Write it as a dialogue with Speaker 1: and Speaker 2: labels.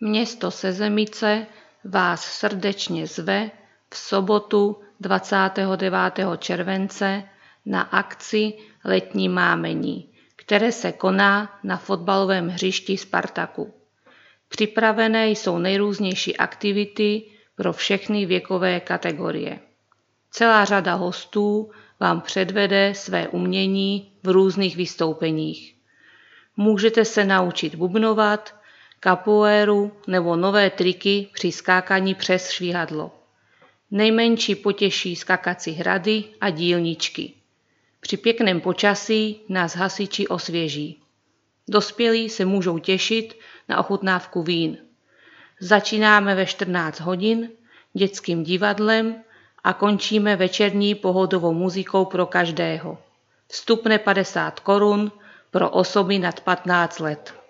Speaker 1: Město Sezemice vás srdečně zve v sobotu 29. července na akci Letní mámení, které se koná na fotbalovém hřišti Spartaku. Připravené jsou nejrůznější aktivity pro všechny věkové kategorie. Celá řada hostů vám předvede své umění v různých vystoupeních. Můžete se naučit bubnovat, capoeiru nebo nové triky při skákání přes švihadlo. Nejmenší potěší skakací hrady a dílničky. Při pěkném počasí nás hasiči osvěží. Dospělí se můžou těšit na ochutnávku vín. Začínáme ve 14 hodin dětským divadlem a končíme večerní pohodovou muzikou pro každého. Vstupné 50 korun pro osoby nad 15 let.